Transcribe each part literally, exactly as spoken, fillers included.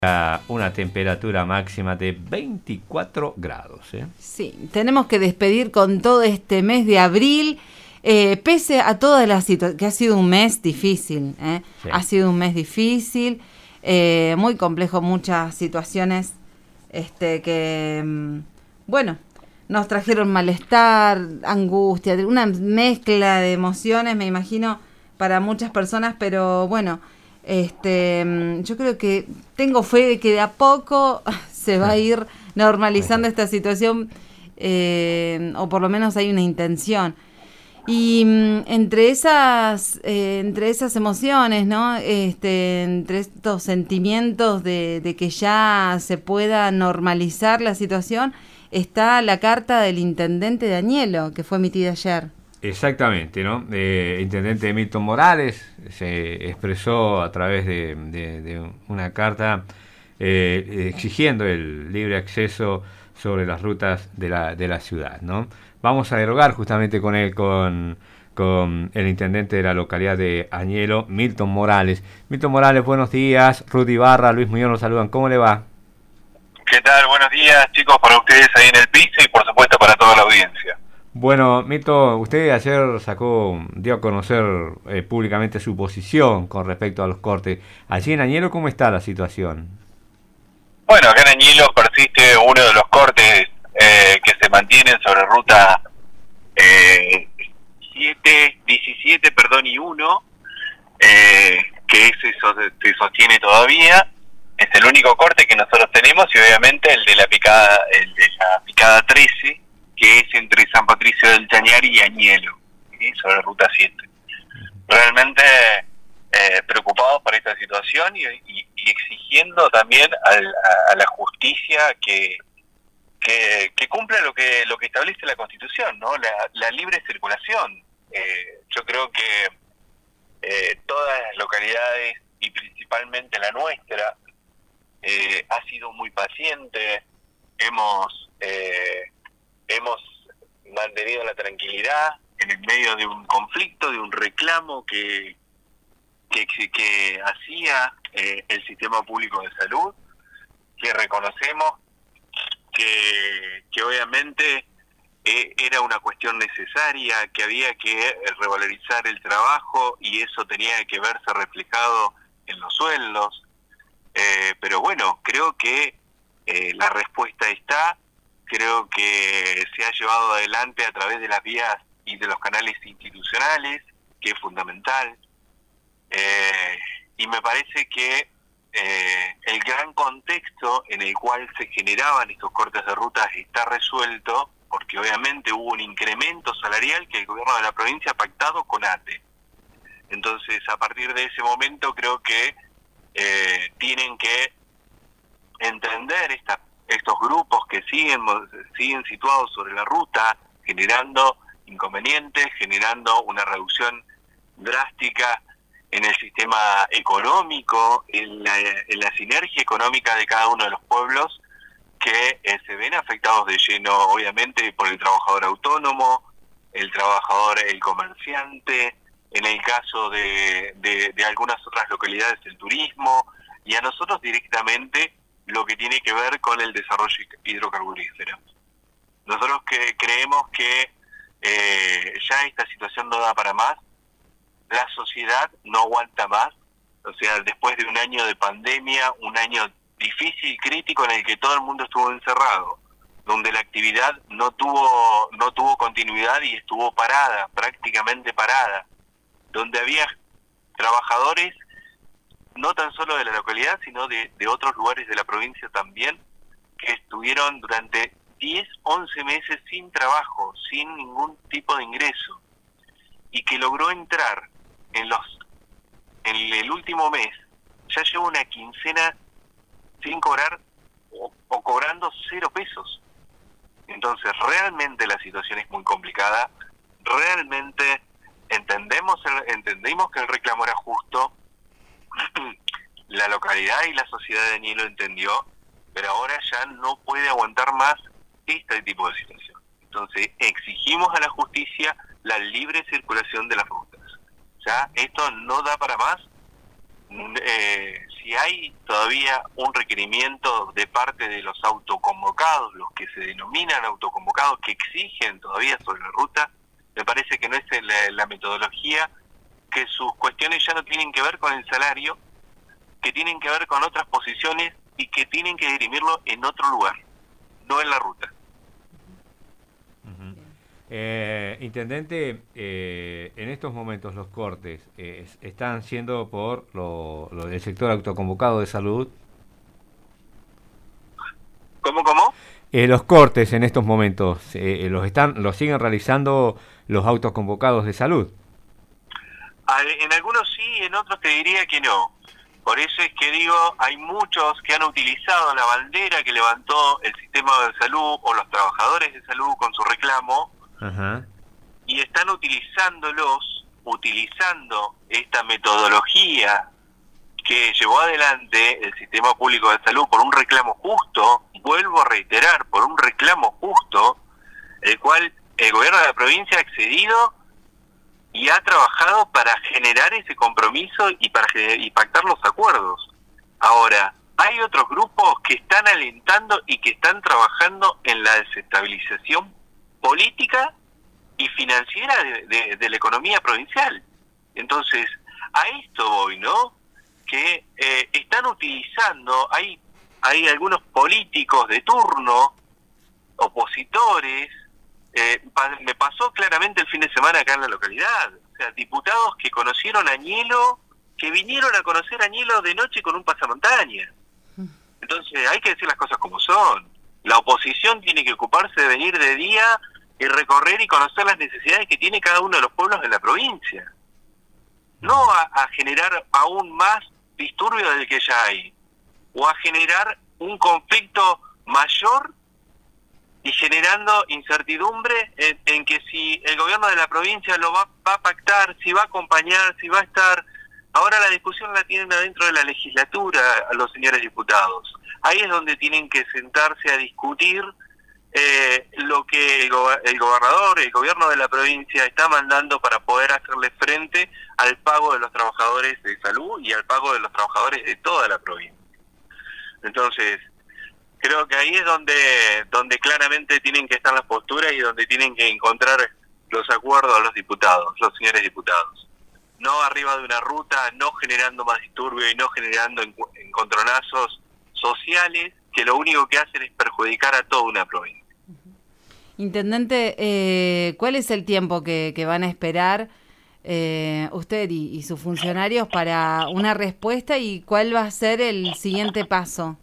a una temperatura máxima de veinticuatro grados. ¿eh? Sí, tenemos que despedir con todo este mes de abril, eh, pese a toda la situación, que ha sido un mes difícil, ¿eh? Sí. Ha sido un mes difícil, eh, muy complejo, muchas situaciones este, que, bueno, nos trajeron malestar, angustia, una mezcla de emociones, me imagino, para muchas personas, pero bueno, este, yo creo que tengo fe de que de a poco se va a ir normalizando esta situación, eh, o por lo menos hay una intención. Y mm, entre esas eh, entre esas emociones, ¿no? Este, entre estos sentimientos de, de que ya se pueda normalizar la situación, está la carta del intendente de Añelo, que fue emitida ayer. Exactamente, ¿no? Eh, el intendente Milton Morales se expresó a través de, de, de una carta eh, exigiendo el libre acceso sobre las rutas de la, de la ciudad, ¿no? Vamos a dialogar justamente con él, con, con el intendente de la localidad de Añelo, Milton Morales. Milton Morales, buenos días. Rudy Barra, Luis Muñoz los saludan. ¿Cómo le va? ¿Qué tal? Buenos días, chicos, para ustedes ahí en el piso y por supuesto para toda la audiencia. Bueno, Mito, usted ayer sacó, dio a conocer eh, públicamente su posición con respecto a los cortes. Allí en Añelo, ¿cómo está la situación? Bueno, acá en Añelo persiste uno de los cortes eh, que se mantienen sobre ruta eh, siete, diecisiete, perdón, y uno, eh, que ese se sostiene todavía. Es el único corte que nosotros tenemos y obviamente el de la picada, el de la picada trece, que es entre San Patricio del Chañar y Añelo, ¿sí? Sobre ruta siete. Realmente eh, preocupados por esta situación y, y, y exigiendo también al, a, a la justicia que, que que cumpla lo que lo que establece la Constitución, ¿no? La, la libre circulación. Eh, yo creo que eh, todas las localidades y principalmente la nuestra eh, ha sido muy paciente, hemos eh, hemos mantenido la tranquilidad en el medio de un conflicto, de un reclamo que que, que hacía eh, el sistema público de salud, que reconocemos que, que obviamente eh, era una cuestión necesaria, que había que eh, revalorizar el trabajo y eso tenía que verse reflejado en los sueldos, eh, pero bueno, creo que eh, la respuesta está. Creo que se ha llevado adelante a través de las vías y de los canales institucionales, que es fundamental. Eh, y me parece que eh, el gran contexto en el cual se generaban estos cortes de rutas está resuelto, porque obviamente hubo un incremento salarial que el gobierno de la provincia ha pactado con A T E. Entonces, a partir de ese momento creo que eh, tienen que entender esta estos grupos que siguen siguen situados sobre la ruta, generando inconvenientes, generando una reducción drástica en el sistema económico, en la, en la sinergia económica de cada uno de los pueblos, que eh, se ven afectados de lleno, obviamente, por el trabajador autónomo, el trabajador, el comerciante, en el caso de, de, de algunas otras localidades, el turismo, y a nosotros directamente lo que tiene que ver con el desarrollo hidrocarburífero. Nosotros que creemos que eh, ya esta situación no da para más, la sociedad no aguanta más, o sea, después de un año de pandemia, un año difícil, crítico, en el que todo el mundo estuvo encerrado, donde la actividad no tuvo no tuvo continuidad y estuvo parada, prácticamente parada, donde había trabajadores no tan solo de la localidad, sino de, de otros lugares de la provincia también, que estuvieron durante diez, once meses sin trabajo, sin ningún tipo de ingreso, y que logró entrar en los en el último mes, ya lleva una quincena sin cobrar o, o cobrando cero pesos. Entonces, realmente la situación es muy complicada, realmente entendemos el, entendimos que el reclamo era justo, la localidad y la sociedad de Añelo entendió, pero ahora ya no puede aguantar más este tipo de situación. Entonces exigimos a la justicia la libre circulación de las rutas. Ya esto no da para más. Eh, si hay todavía un requerimiento de parte de los autoconvocados, los que se denominan autoconvocados, que exigen todavía sobre la ruta. Me parece que no es la, la metodología, que sus cuestiones ya no tienen que ver con el salario, que tienen que ver con otras posiciones y que tienen que dirimirlo en otro lugar, no en la ruta. Uh-huh. eh, Intendente, eh, en estos momentos los cortes eh, están siendo por lo, lo del sector autoconvocado de salud. ¿Cómo, cómo? Eh, los cortes en estos momentos eh, los están, los siguen realizando los autoconvocados de salud. En algunos sí, en otros te diría que no. Por eso es que digo, hay muchos que han utilizado la bandera que levantó el sistema de salud o los trabajadores de salud con su reclamo. Ajá. Y están utilizándolos, utilizando esta metodología que llevó adelante el sistema público de salud por un reclamo justo, vuelvo a reiterar, por un reclamo justo, el cual el gobierno de la provincia ha accedido y ha trabajado para generar ese compromiso y para y pactar los acuerdos. Ahora, hay otros grupos que están alentando y que están trabajando en la desestabilización política y financiera de, de, de la economía provincial. Entonces, a esto voy, ¿no? Que eh, están utilizando, hay, hay algunos políticos de turno, opositores. Eh, pa- me pasó claramente el fin de semana acá en la localidad, o sea, diputados que conocieron a Añelo, que vinieron a conocer a Añelo de noche con un pasamontaña. Entonces hay que decir las cosas como son. La oposición tiene que ocuparse de venir de día y recorrer y conocer las necesidades que tiene cada uno de los pueblos de la provincia, no a, a generar aún más disturbio del que ya hay, o a generar un conflicto mayor y generando incertidumbre en, en que si el gobierno de la provincia lo va, va a pactar, si va a acompañar, si va a estar. Ahora la discusión la tienen adentro de la legislatura a los señores diputados. Ahí es donde tienen que sentarse a discutir eh, lo que el, go- el gobernador, el gobierno de la provincia está mandando para poder hacerle frente al pago de los trabajadores de salud y al pago de los trabajadores de toda la provincia. Entonces, creo que ahí es donde donde claramente tienen que estar las posturas y donde tienen que encontrar los acuerdos los diputados, los señores diputados. No arriba de una ruta, no generando más disturbio y no generando encu- encontronazos sociales que lo único que hacen es perjudicar a toda una provincia. Intendente, eh, ¿cuál es el tiempo que, que van a esperar eh, usted y, y sus funcionarios para una respuesta y cuál va a ser el siguiente paso?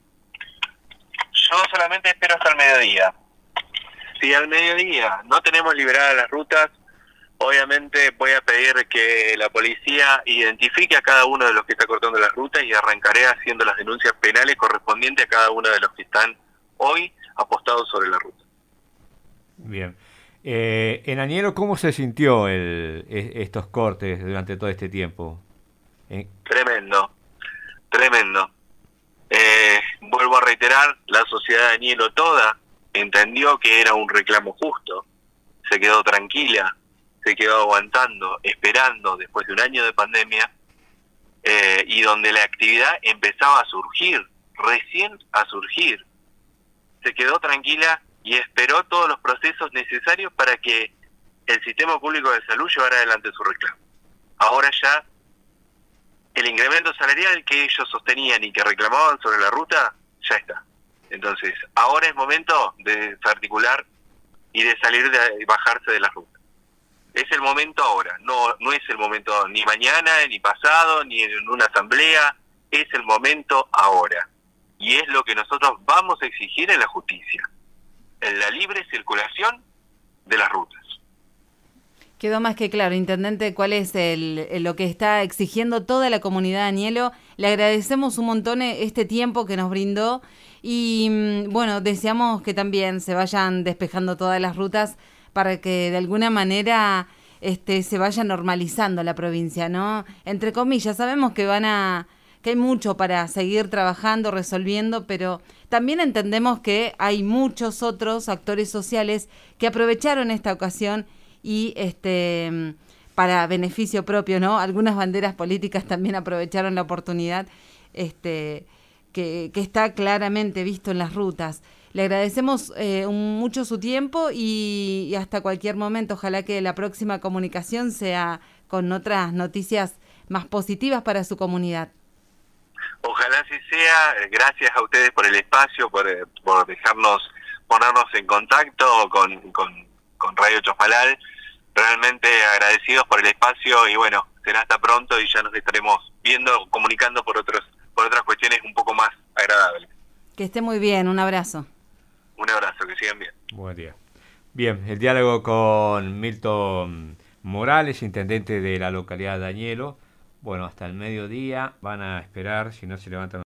Yo solamente espero hasta el mediodía. Si al mediodía no tenemos liberadas las rutas, obviamente voy a pedir que la policía identifique a cada uno de los que está cortando las rutas y arrancaré haciendo las denuncias penales correspondientes a cada uno de los que están hoy apostados sobre la ruta. Bien. Eh, en Añelo, ¿cómo se sintió el, estos cortes durante todo este tiempo? ¿Eh? Tremendo, tremendo. Eh, vuelvo a reiterar, la sociedad de Añelo toda entendió que era un reclamo justo, se quedó tranquila, se quedó aguantando, esperando después de un año de pandemia, eh, y donde la actividad empezaba a surgir, recién a surgir. Se quedó tranquila y esperó todos los procesos necesarios para que el sistema público de salud llevara adelante su reclamo. Ahora ya el incremento salarial que ellos sostenían y que reclamaban sobre la ruta, ya está. Entonces, ahora es momento de desarticular y de salir de bajarse de la ruta. Es el momento ahora, no no es el momento ni mañana, ni pasado, ni en una asamblea, es el momento ahora. Y es lo que nosotros vamos a exigir en la justicia, en la libre circulación de las rutas. Quedó más que claro, Intendente, cuál es el, el, lo que está exigiendo toda la comunidad de Añelo. Le agradecemos un montón este tiempo que nos brindó y, bueno, deseamos que también se vayan despejando todas las rutas para que de alguna manera este, se vaya normalizando la provincia, ¿no? Entre comillas, sabemos que van a que hay mucho para seguir trabajando, resolviendo, pero también entendemos que hay muchos otros actores sociales que aprovecharon esta ocasión y este para beneficio propio, ¿no? Algunas banderas políticas también aprovecharon la oportunidad este, que, que está claramente visto en las rutas. Le agradecemos eh, un, mucho su tiempo y, y hasta cualquier momento. Ojalá que la próxima comunicación sea con otras noticias más positivas para su comunidad. Ojalá así sea. Gracias a ustedes por el espacio, por, por dejarnos ponernos en contacto con, con, con Radio Chosmalal. Realmente agradecidos por el espacio y bueno, será hasta pronto y ya nos estaremos viendo, comunicando por otros por otras cuestiones un poco más agradables. Que esté muy bien, un abrazo. Un abrazo, que sigan bien. Buen día. Bien, el diálogo con Milton Morales, intendente de la localidad de Añelo. Bueno, hasta el mediodía van a esperar, si no se levantan